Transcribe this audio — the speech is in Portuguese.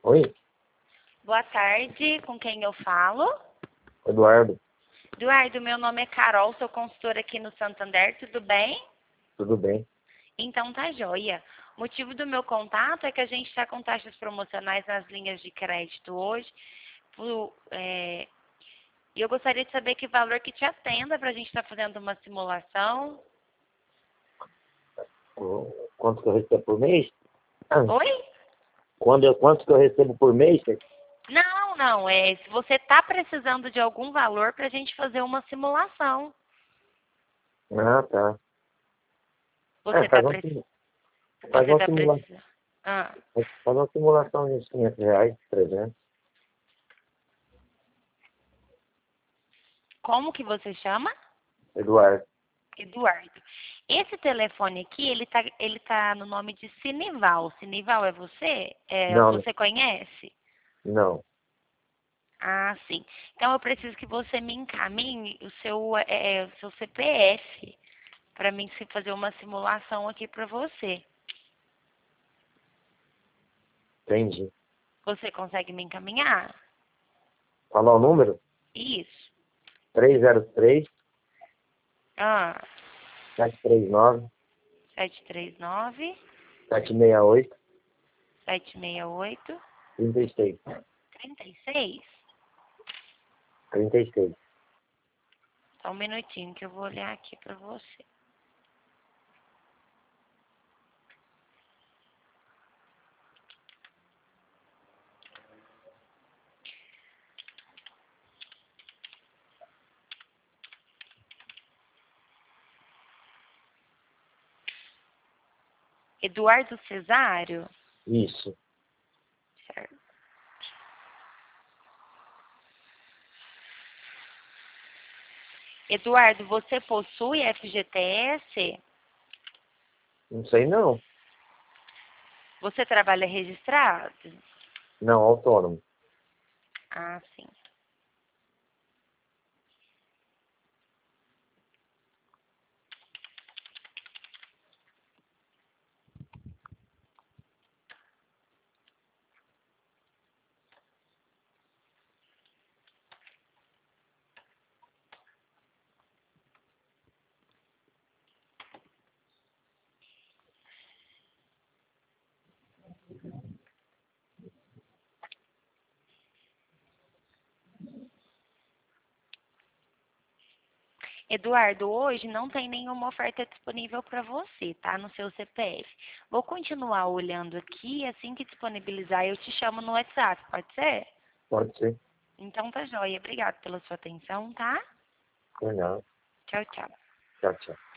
Oi, Boa tarde, com quem eu falo? Eduardo, Eduardo, meu nome é Carol, sou consultora aqui no Santander, tudo bem? tudo bem? Então tá joia. O motivo do meu contato é que a gente está com taxas promocionais nas linhas de crédito hoje. E eu gostaria de saber que valor que te atenda para a gente estar fazendo uma simulação. Quanto que eu recebo por mês? Oi? Quanto que eu recebo por mês? Não, se você está precisando de algum valor para a gente fazer uma simulação. Ah, tá. Você está Faz precisando? faz Você uma está simulação, precisando? Ah. faz uma simulação de uns R$ 500, 300. Como que você chama? Eduardo, Eduardo. Esse telefone aqui, ele tá no nome de Sinival. Sinival é você? não, Você conhece? não, Ah, sim. Então eu preciso que você me encaminhe o seu CPF para mim fazer uma simulação aqui para você. entendi. Você consegue me encaminhar? Falar o número? Isso. 303 Ah, 739 739 768 768 36. 36. 36. Só um minutinho que eu vou olhar aqui para você. Eduardo Cesário? Isso. Certo. Eduardo, você possui FGTS? Não sei não. Você trabalha registrado? Não, autônomo. Ah, sim. Eduardo, hoje não tem nenhuma oferta disponível para você, tá? No seu CPF. Vou continuar olhando aqui, assim que disponibilizar, eu te chamo no WhatsApp, pode ser? Pode ser. Então tá joia. Obrigada pela sua atenção, tá? Não. Tchau, tchau. Tchau, tchau.